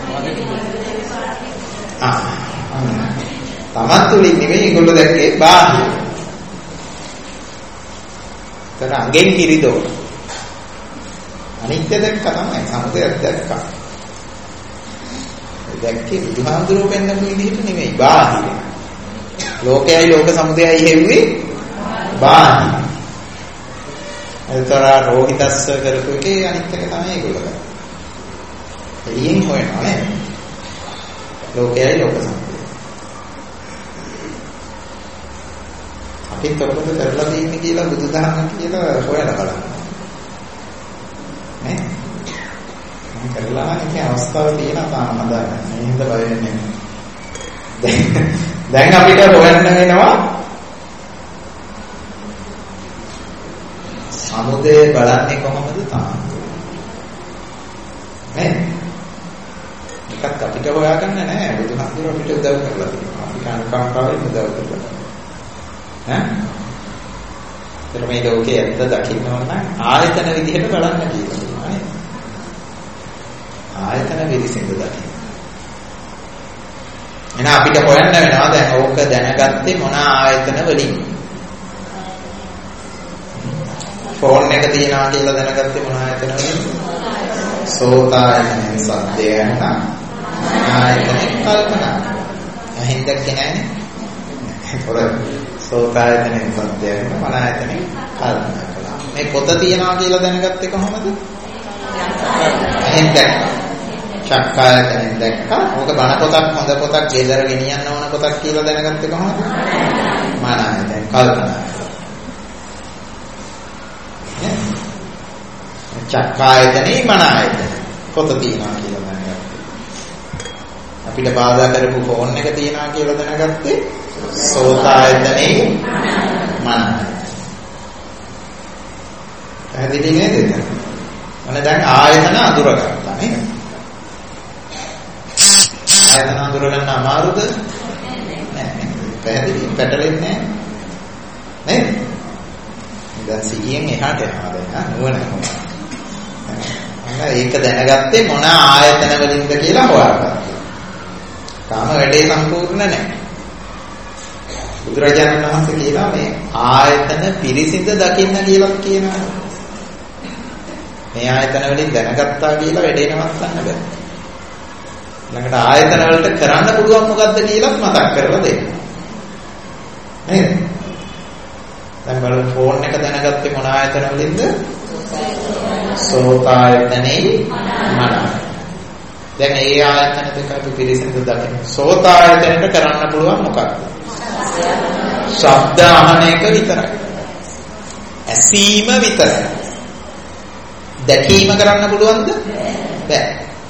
ආ. තමන් තුලින් නෙමෙයි ඒගොල්ලෝ දැක්කේ බාහිර. තර අංගෙන් කිරිදෝ. අනිත්‍ය දැක්ක තමයි සමුදයක් දැක්කා. ඒ දැක්කේ බුදුහාමුදුරුවෝ පෙන්නපු විදිහට නෙමෙයි බාහිර. ලෝකයයි ලෝක සමුදයයි හෙව්වේ බාහිර. ඒතර රෝහිතස්ස කරපු එකේ අනිත් එක තමයි ඒගොල්ලෝ. එළියෙන් හොයනවා නේද? ලෝකයයි ලෝක සමුදයයි. අපිත් ඔබට කරලා තියෙන්නේ කියලා බුදුදහම කියලා හොයලා බලන්න. නේ? මම කරලා නැහැ අවස්ථාව තියෙනවා තාම හදාගන්න. මේ හින්දා බය වෙන්නේ නැහැ. දැන් අපිට හොයන්න වෙනවා සමුදය බලන්නේ කොහොමද තාම. නේ? එකක් අපිට හොයාගන්න නැහැ. බුදුහාමුදුරුවෝ අපිට උදව් කරලා තියෙනවා. අපි කනුකම්පාවෙන් උදව් කරලා. ඈ? ඒතර මේ ලෝකයේ ඇත්ත දකින්න ඕන නම් ආයතන විදිහට බලන්න කියලා තියෙනවා නේද? ආයතන විදිහට දකින්න. එහෙනම් අපිට හොයන්න වෙනවා දැන් ඕක දැනගත්තේ මොන ආයතන වලින්? ෆෝන් එක තියනවා කියලා දැනගත්තේ මොන ආයතන වලින්? සෝතායතනෙන් සද්දය යනවා. ආයතනෙන් කල්පනා. එහෙන් දැක්කේ නැහැනේ. ඒතකොට සෝතායතනෙන් සද්දය යනවා. මන ආයතනෙන් කල්පනා කළා. මේ පොත තියනවා කියලා දැනගත්තේ කොහොමද? එහෙන් දැක්කා. චක්කායතනෙන් දැක්කා. ඕක බණ පොතක් හොඳ පොතක් ගෙදර ගෙනියන්න ඕන පොතක් කියලා දැනගත්තේ කොහොමද? මන ආයතනෙන් කල්පනා කළා. චක්කායතනේ මන ආයතන පොත තියනවා කියලා දැනගත්තා. අපිට බාධා කරපු ෆෝන් එක තියනවා කියලා දැනගත්තේ සෝතායතනේ මන ආයතන. පැහැදිලි නේද? මොන දැන් ආයතන අඳුරගත්තා නේද? ආයතන අඳුරගන්න අමාරුද? නෑ. පැහැදිලි පැටලෙන්නේ නෑ. නේද? දැන් සිහියෙන් එහාට යනවා දැන් නුවණ කොහොමද? ඒක දැනගත්තේ මොන ආයතන වලින්ද කියලා හොයාගත්තා. තාම වැඩේ සම්පූර්ණ නැහැ. බුදුරජාණන් වහන්සේ කියනවා මේ ආයතන පිරිසිඳ දකින්න කියලා කියනවා. මේ ආයතන වලින් දැනගත්තා කියලා වැඩේ නවත්තන්න බෑ. ළඟට ආයතන වලට කරන්න පුළුවන් මොකද්ද කියලා මතක් කරලා දෙන්න. නේද? දැන් බලන්න ෆෝන් එක දැනගත්තේ මොන ආයතන වලින්ද? සෝතායතනේ මන. දැන් ඒ ආයතන දෙක අපි පිළිසිඳ දකින්න. සෝතායතනෙට කරන්න පුළුවන් මොකක්ද? ශබ්ද අහන එක විතරයි. ඇසීම විතරයි. දැකීම කරන්න පුළුවන්ද? බෑ.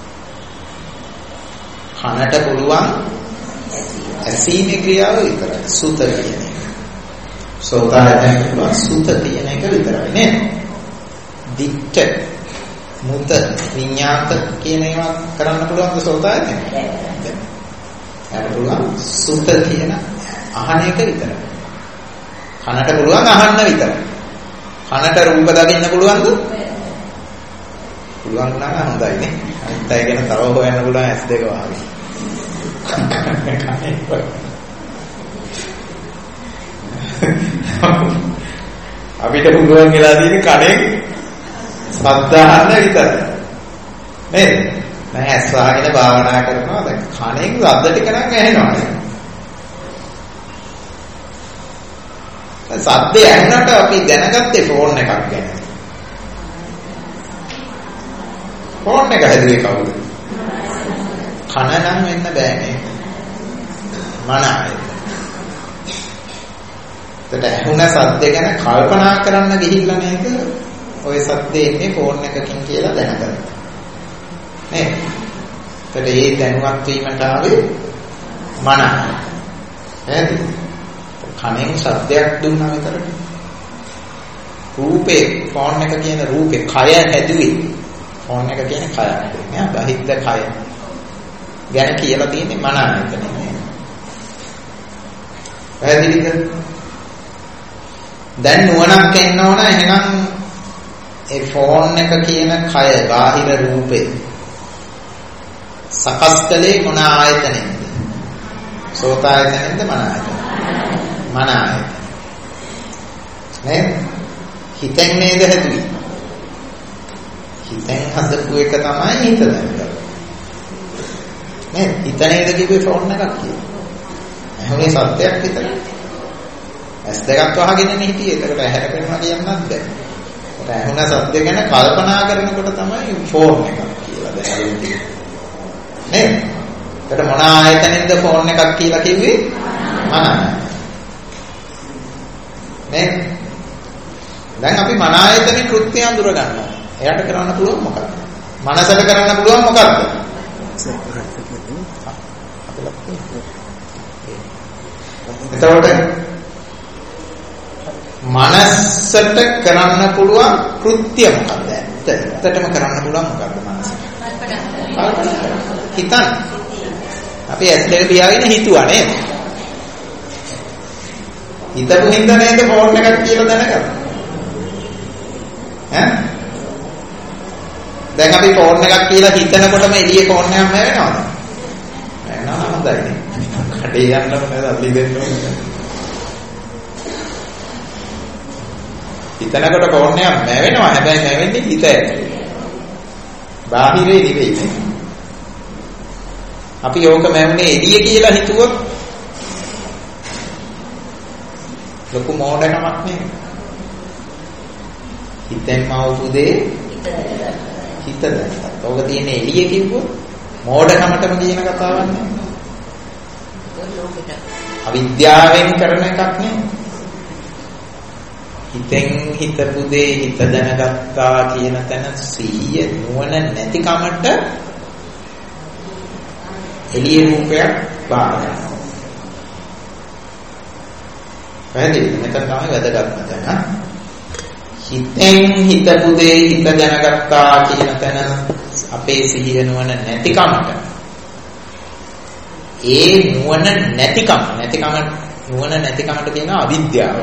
කනට පුළුවන් ඇසීමේ ක්‍රියාව විතරයි. සුත කියන එක. සෝතායතනෙට පුළුවන් සුත කියන එක විතරයි නේද? දිට්ඨ මුත විඤ්ඤාත කියන ඒවා කරන්න පුළුවන්ද සෝතායතනෙ? බැහැ. ඒක පුළුවන් සුත කියන අහන එක විතරයි. කනට පුළුවන් අහන්න විතරයි. කනට රූප දකින්න පුළුවන්ද? පුළුවන් නම් හොඳයි නේ. අනිත් අය ගැන තව හොයන්න පුළුවන් ඇස් දෙක වහගෙන. අපිට පුළුවන් වෙලා තියෙන කණෙන් ශබ්ද අහන්න විතරයි. නේද? මම ඇස් වහගෙන භාවනා කරනවා දැන් කණෙන් ශබ්ද ටික නම් ඇහෙනවා නේද? ශබ්ද ඇහෙනකොට අපි දැනගත්තේ ෆෝන් එකක් ගැන. ෆෝන් එක හැදුවේ කවුද? කන නම් වෙන්න බෑනේ. මන ආයතන. ඒකට ඇහුණ සද්ද ගැන කල්පනා කරන්න ගිහිල්ලා නේද? ඔය සද්දේ ඉන්නේ ෆෝන් එකකින් කියලා දැනගත්තා. නේද? ඒකට ඒ දැනුවත් වීමට ආවේ මන. නේද? කනෙන් සද්දයක් දුන්නා විතරයි. රූපේ ෆෝන් එක කියන රූපේ කය හැදුවේ. ෆෝන් එක කියන කය නේ බහිද්ද කය. ගැන කියලා තියෙන්නේ මන ආයතනේ නේ. පැහැදිලිද? දැන් නුවණක් එන්න ඕන එහෙනම් ඒ ෆෝන් එක කියන කය බාහිර රූපේ සකස් කළේ මොන ආයතනෙන්ද? සෝතායතනෙන්ද මන ආයතනෙන්ද? මන ආයතන. නේද? හිතෙන් නේද හැදුවේ? හිතෙන් හදපු එක තමයි හිත දැනගන්නේ. නේද? හිත නේද කිව්වේ ෆෝන් එකක් කියලා. එහෙනම් සත්‍යයක් විතරයි. ඇස් දෙකක් වහගෙනනේ හිටියේ. ඒකට ඇහැට පෙනුණා කියන්නත් බැහැ. ඒකට ඇහුණ සද්ද ගැන කල්පනා කරනකොට තමයි ෆෝන් එකක් කියලා දැනෙන්නේ. නේද? ඒකට මොන ආයතනෙන්ද ෆෝන් එකක් කියලා කිව්වේ? මන. නේද? දැන් අපි මන ආයතනේ කෘත්‍ය අඳුර ගන්නවා. එයාට කරන්න පුළුවන් මොකක්ද? මනසට කරන්න පුළුවන් මොකක්ද? එතකොට මනසට කරන්න පුළුවන් කෘත්‍ය මොකක්ද? ඇත්තටම කරන්න පුළුවන් මොකක්ද මනසට? හිතන්න. අපි ඇස් දෙක පියාගෙන හිතුවා නේද? හිතපු හින්දා නේද ෆෝන් එකක් කියලා දැනගත්තා. ඈ? දැන් අපි ෆෝන් එකක් කියලා හිතනකොටම එළියේ ෆෝන් එකක් නැවෙනවද? නැවෙනවා හොඳයි. කඩේ යන්න ඕනේ අපි දෙන්න ඕනේ. හිතනකොට ෆෝන් එකක් නැවෙනවා. හැබැයි නැවෙන්නේ හිත ඇතුලේ. බාහිරේ නෙවෙයි. අපි ඕක මැවුනේ එළිය කියලා හිතුවොත් ලොකු මෝඩකමක් නේ. හිතෙන්ම අවුදේ හිත දැක්කා. ඕක තියෙන්නේ එළිය කිව්වොත් මෝඩකමටම කියන කතාවක් නේ. අවිද්‍යාවෙන් කරන එකක් නේ. හිතෙන් හිතපු දේ හිත දැනගත්තා කියන තැන සිහිය නුවණ නැතිකමට එළිය රූපයක් බාර ගන්නවා. පැහැදිලි? මෙතන තමයි වැදගත්ම තැන. හිතෙන් හිතපු දේ හිත දැනගත්තා කියන තැන අපේ සිහිය නුවණ නැතිකමට ඒ නුවණ නැතිකම නැතිකම නුවණ නැතිකමට කියනවා අවිද්‍යාව.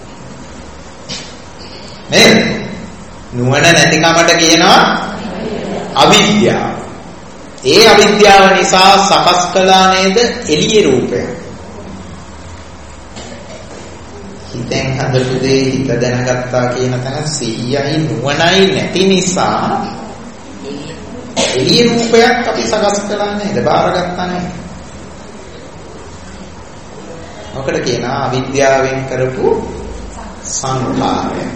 නේද? නුවණ නැතිකමට කියනවා අවිද්‍යාව. ඒ අවිද්‍යාව නිසා සකස් කළා නේද එළියේ රූපය. හිතෙන් හදපු දේ හිත දැනගත්තා කියන තැන සිහියයි නුවණයි නැති නිසා එළියේ රූපයක් අපි සකස් කළා නේද? බාරගත්තා නේද? මොකද කියනවා අවිද්‍යාවෙන් කරපු සංඛාරය.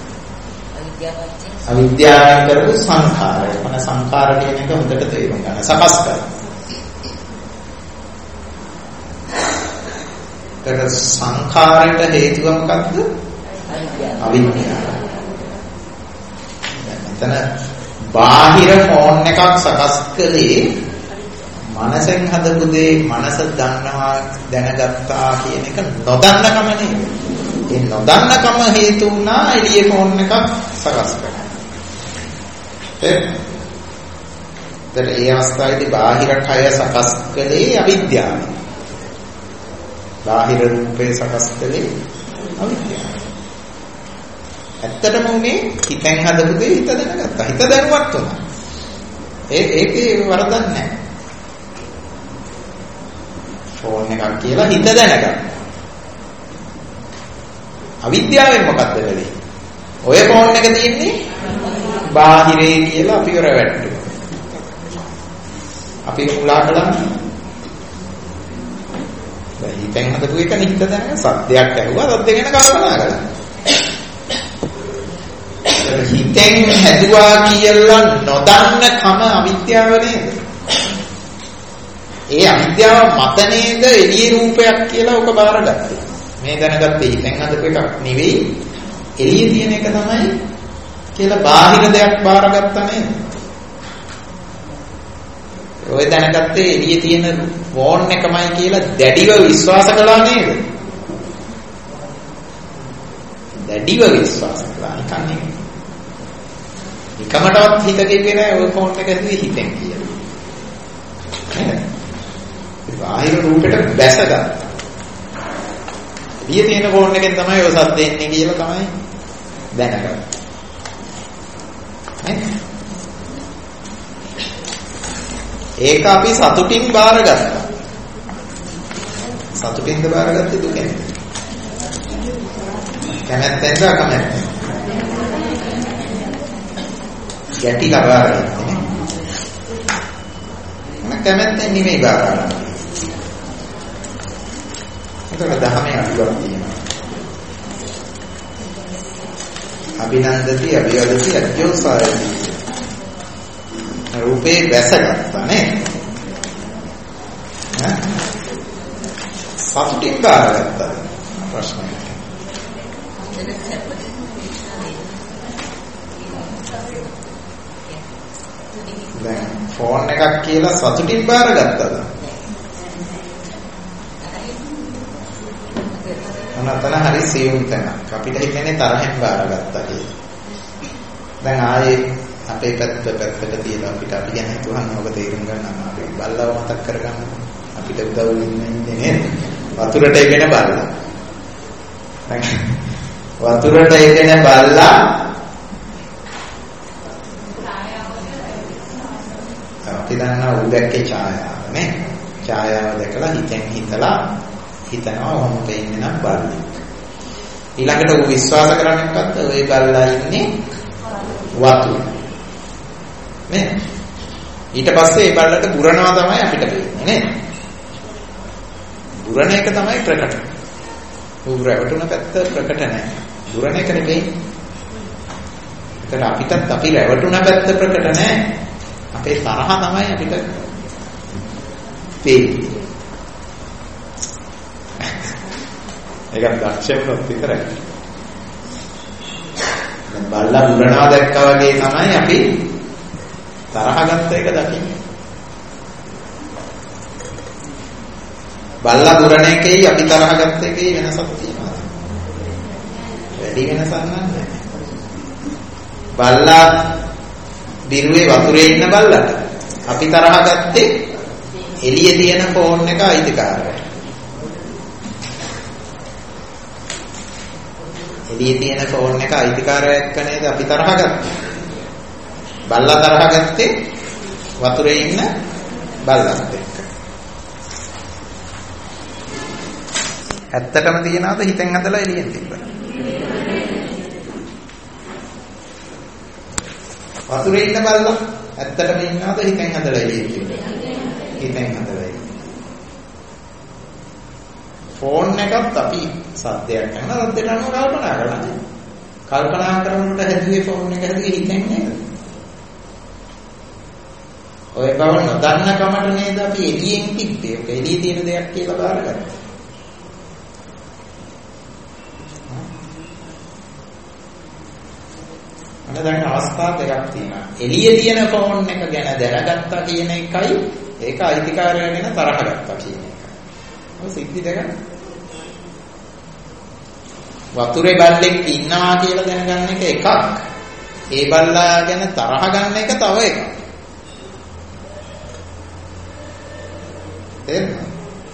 අවිද්‍යාවෙන් කරපු සංඛාරය. මොන සංඛාර කියන එක හොඳට තේරුම් ගන්න. සකස් කරනවා. ඒක සංඛාරයට හේතුව මොකද්ද? අවිද්‍යාව. මෙතන බාහිර ෆෝන් එකක් සකස් කළේ මනසෙන් හදපු දේ මනස දන්නවා දැනගත්තා කියන එක නොදන්නකම නෙවෙයි. ඒ නොදන්නකම හේතු වුණා එළියේ ෆෝන් එකක් සකස් කරන්න. ඒත් ඒ අවස්ථාවේදී බාහිර කය සකස් කළේ අවිද්‍යාව. බාහිර රූපේ සකස් කළේ අවිද්‍යාව. ඇත්තටම උනේ හිතෙන් හදපු දේ හිත දැනගත්තා. හිත දැනුවත් වුණා. ඒ ඒකේ වරදක් නැහැ. ෆෝන් එකක් කියලා හිත දැනගත්තා. අවිද්‍යාවෙන් මොකක්ද වෙන්නේ? ඔය ෆෝන් එක තියෙන්නේ බාහිරේ කියලා අපි වර වැටුණා. අපි මුලා කළා. දැන් හිතෙන් හදපු එක නිහිත දැනගන්න සත්‍යයක් ඇහුවා සත්‍ය ගැන කල්පනා කළා. හිතෙන් හැදුවා කියලා නොදන්න කම අවිද්‍යාව නේද? ඒ අවිද්‍යාව මත නේද එළියේ රූපයක් කියලා ඔක බාරගත්තේ. මේ දැනගත්තේ හිතෙන් හදපු එකක් නෙවෙයි එළියේ තියෙන එක තමයි කියලා බාහිර දෙයක් බාරගත්තා නේද? ඔය දැනගත්තේ එළියේ තියෙන ෆෝන් එකමයි කියලා දැඩිව විශ්වාස කළා නේද? දැඩිව විශ්වාස කළා නිකන් නෙවෙයි. එකමඩවත් හිත කිව්වේ නෑ ඔය ෆෝන් එක ඇතුලේ හිතෙන් කියලා. නේද? ඒ බාහිර රූපෙට බැසගත්තා. එළියේ තියෙන ෆෝන් එකෙන් තමයි ඔය සද්ද එන්නේ කියලා තමයි දැනගත්තේ. නේද? ඒක අපි සතුටින් බාරගත්තා. සතුටින්ද බාරගත්තේ දුකෙන්? කැමැත්තෙන්ද අකමැත්තෙන්ද? ගැටිලා බාරගත්තේ. මම කැමැත්තෙන් නෙමෙයි බාරගත්තේ. ඒක දහමේ අඩුවක් තියෙනවා. අභිනන්දති අභිවදති අජ්ජෝසායති. රූපේ වැසගත්තා නේ. ඈ සතුටින් බාරගත්තා ප්‍රශ්නයක්. දැන් ෆෝන් එකක් කියලා සතුටින් බාරගත්තද? අනතන හරි සියුම් තැනක්. අපිට හිතන්නේ තරහෙන් බාරගත්තා කියලා. දැන් ආයේ අපේ පැත්ත පැත්තට තියලා අපිට අපි ගැන හිතුවහම ඔබ තේරුම් ගන්න අමාරුයි. බල්ලව මතක් කරගන්න. අපිට උදව් වෙන්නේ නේද? වතුරට එගෙන බල්ලා. වතුරට එගෙන බල්ලා අපි දන්නා උදැක්කේ ඡායාව නේ. ඡායාව දැකලා හිතෙන් හිතලා හිතනවා ඔහොම දෙන්නේ නම් බල්ලෙක්. ඊළඟට ਉਹ විශ්වාස කරන්නේ මොකද්ද? ওই බල්ලා ඉන්නේ වතුරේ. නේ? ඊට පස්සේ ඒ බල්ලට බුරනවා තමයි අපිට වෙන්නේ නේ. බුරණ එක තමයි ප්‍රකට. ඌ රැවටුන පැත්ත ප්‍රකට නැහැ. බුරණ එක නෙමෙයි. ඒකට අපිටත් අපි රැවටුන පැත්ත ප්‍රකට නැහැ. අපේ තරහ තමයි අපිට තේරෙන්නේ. ඒක දක්ෂයෙකුට විතරයි. දැන් බල්ලා බුරණා දැක්කා වගේ තමයි අපි තරහ ගත්ත එක දකින්නේ. බල්ලා බුරණ එකේ අපි තරහ ගත්ත එකේ වෙනසක් තියෙනවා. වැඩි වෙනසක් නැහැ. බල්ලා දිරුවේ වතුරේ ඉන්න බල්ලට අපි තරහ ගත්තේ එළියේ තියෙන ෆෝන් එක අයිතිකාරයයි. එළියේ තියෙන ෆෝන් එක අයිතිකාරය එක්ක නේද අපි තරහ ගත්තේ. බල්ලා තරහ ගත්තේ වතුරේ ඉන්න බල්ලත් එක්ක. ඇත්තටම තියනවාද හිතෙන් හදලා එළියෙන් තිබ්බා? වතුරේ ඉන්න බල්ලා ඇත්තටම ඉන්නවද හිතෙන් හදලා එළියෙන් තිබ්බා? හිතෙන් හදලා. ෆෝන් එකත් අපි සද්දයක් කරන සද්දට අනුව කල්පනා කරනවා. කල්පනා කරනකොට හැදුවේ ෆෝන් එක හැදුවේ හිතෙන් නේද? ඔය බව නොදන්න කමට නේද අපි එළියෙන් තිබ්බේ. ඔක එළියේ තියෙන දෙයක් කියලා බාරගත්තා. අන්න දැන් අවස්ථා දෙකක් තියෙනවා. එළියේ තියෙන ෆෝන් එක ගැන දැනගත්තා කියන එකයි ඒක අයිතිකාරය ගැන තරහ ගත්තා කියන එක. ඔය සිද්ධි දෙක. වතුරේ බල්ලෙක් ඉන්නවා කියලා දැනගන්න එක එකක්. ඒ බල්ලා ගැන තරහ ගන්න එක තව එකක්. තේරෙනවද?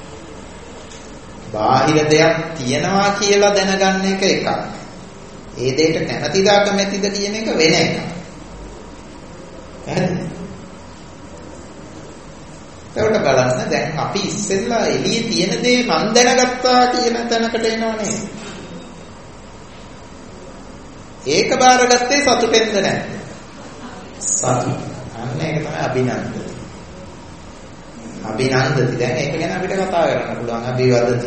බාහිර දෙයක් තියනවා කියලා දැනගන්න එක එකක්. ඒ දෙයට කැමැතිද අකමැතිද කියන එක වෙන එකක්. හරිද? එතකොට බලන්න දැන් අපි ඉස්සෙල්ලා එළියේ තියෙන දේ මන් දැනගත්තා කියන තැනකට එනවා නේද? ඒක බාරගත්තේ සතුටෙන්ද නැද්ද? සතුට. අන්න ඒක තමයි අභිනන්දති. අභිනන්දති. දැන් ඒක ගැන අපිට කතා කරන්න පුළුවන් අභිවදති.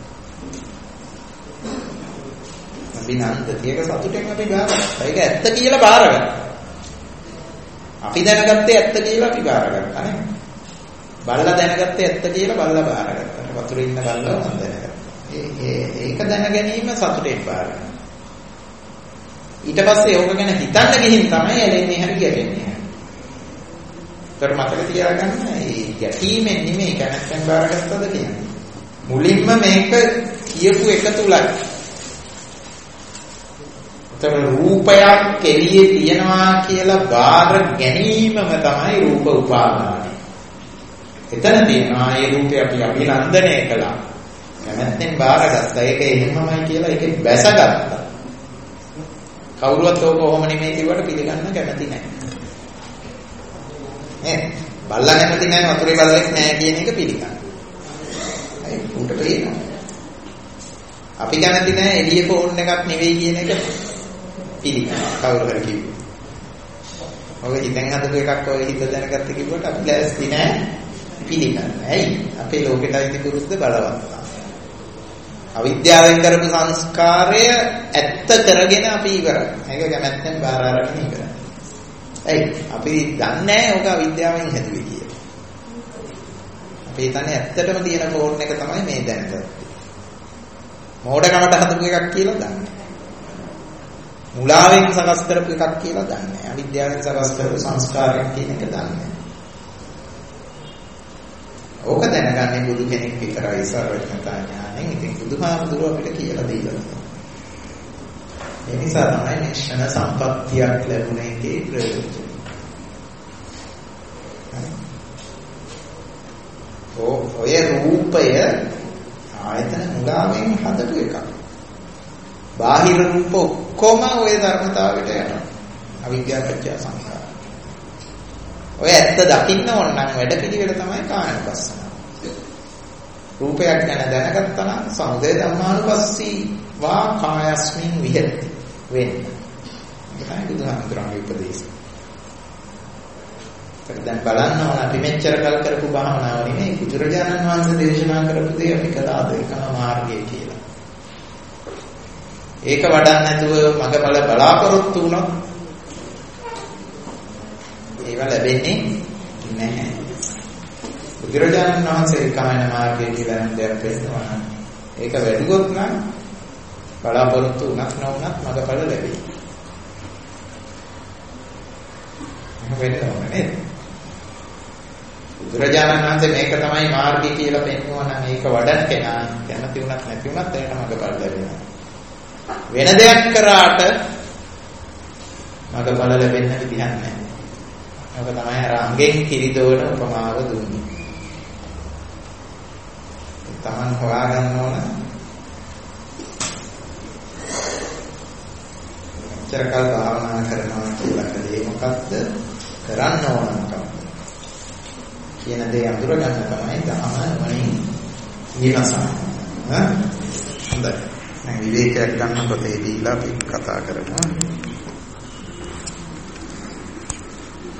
අභිනන්දති. ඒක සතුටෙන් අපි බාරගත්තා. ඒක ඇත්ත කියලා බාරගත්තා. අපි දැනගත්තේ ඇත්ත කියලා අපි බාරගත්තා නේ. බල්ලා දැනගත්තේ ඇත්ත කියලා බල්ලා බාරගත්තා. වතුරේ ඉන්න බල්ලා මම දැනගත්තා. ඒ ඒක දැන ගැනීම සතුටෙන් බාරගත්තා. ඊට පස්සේ ඕක ගැන හිතන්න ගිහින් තමයි එළෙන්නේ හරි ගැටෙන්නේ. ඒතර මතක තියාගන්න මේ ගැටීමෙන් නෙමෙයි කැමැත්තෙන් බාරගත්තද කියන්නේ. මුලින්ම මේක කියපු එක තුලයි. ඒතර රූපයක් එළියේ තියනවා කියලා බාර ගැනීමම තමයි රූප උපාදානය. එතන තියෙනවා මේ රූපය අපි අභිනන්දනය කළා. කැමැත්තෙන් බාරගත්තා. ඒක එහෙමමයි කියලා ඒකෙන් බැසගත්තා. කවුරුවත් ඕක කොහොම නෙමෙයි කිව්වට පිළිගන්න කැමති නැහැ. නේ? බල්ලා කැමති නැහැ වතුරේ බල්ලෙක් නැහැ කියන එක පිළිගන්න. අය උට පේනවා. අපි කැමති නැහැ එළියේ ෆෝන් එකක් නෙවෙයි කියන එක පිළිගන්න. කවුරු හරි කිව්වොත්. ඔය හිතෙන් හදපු එකක් ඔය හිත දැනගත්ත කිව්වට අපි ලෑස්ති නැහැ පිළිගන්න. ඇයි? අපේ ලෝකෙට අයිති පුරුද්ද බලවත්. අවිද්‍යාවෙන් කරපු සංස්කාරය ඇත්ත කරගෙන අපි ඉවරයි. ඒක කැමැත්තෙන් බාර අරගෙන ඉවරයි. ඇයි? අපි දන්නේ නැහැ ඔක අවිද්‍යාවෙන් හැදුවේ කියලා. අපි හිතන්නේ ඇත්තටම තියෙන ෆෝන් එක තමයි මේ දැනගත්තේ. මෝඩකමට හදපු එකක් කියලා දන්නේ. මුලාවෙන් සකස් කරපු එකක් කියලා දන්නේ. අවිද්‍යාවෙන් සකස් කරපු සංස්කාරයක් කියන එක දන්නේ. ඕක දැනගන්නේ බුදු කෙනෙක් විතරයි සර්වඥතා ඥාණයෙන්. ඉතින් බුදුහාමුදුරුවෝ අපිට කියලා දීලා තියෙනවා. ඒ නිසා තමයි මේ ක්ෂණ සම්පත්තියක් ලැබුණ එකේ ප්‍රයෝජනය. ඔය රූපය ආයතන මුලාවෙන් හදපු එකක්. බාහිර රූප ඔක්කොම ওই ධර්මතාවයට යනවා. අවිද්‍යාව පත්‍ය සංඛාර. ඔය ඇත්ත දකින්න ඕන නම් වැඩ පිළිවෙල තමයි කායනුපස්සනාව. රූපයක් ගැන දැනගත්තා නම් සමුදය ධම්මානුපස්සී වා කායස්මින් විහෙරති වෙන්න. ඒක තමයි බුදුහාමුදුරන්ගේ උපදේශය. දැන් බලන්න ඕන අපි මෙච්චර කල් කරපු භාවනාව නෙමෙයි බුදුරජාණන් වහන්සේ දේශනා කරපු දේ අපි කළාද ඒකම මාර්ගය කියලා. ඒක වඩන්න නැතුව මගපල බලාපොරොත්තු වුණොත් ඒව ලැබෙන්නේ නැහැ. බුදුරජාණන් වහන්සේ කායන මාර්ගය කියලා දෙයක් වෙනවා නම් ඒක වැඩිගොත් නම් බලාපොරොත්තු වුණත් නොවුණත් මගපල ලැබෙයි. එහෙම වෙනවා නේද? බුදුරජාණන් වහන්සේ මේක තමයි මාර්ගය කියලා පෙන්වනවා නම් ඒක වඩන කෙනා කැමති වුණත් නැති වුණත් එයාට මගපල ලැබෙනවා. වෙන දෙයක් කරාට මගපල ලැබෙන්න විදිහක් නැහැ. ඔක තමයි අර අංගෙන් කිරිදෝන උපමාව දුන්නේ. තමන් හොයාගන්න ඕන චරකල් භාවනා කරනවා කියලා කලේ මොකක්ද කරන්න ඕනකම කියන දේ අඳුර ගන්න තමයි ධර්ම වලින් විමසන. හා හොඳයි. දැන් විවේකයක් ගන්න පොතේ දීලා අපි කතා කරමු.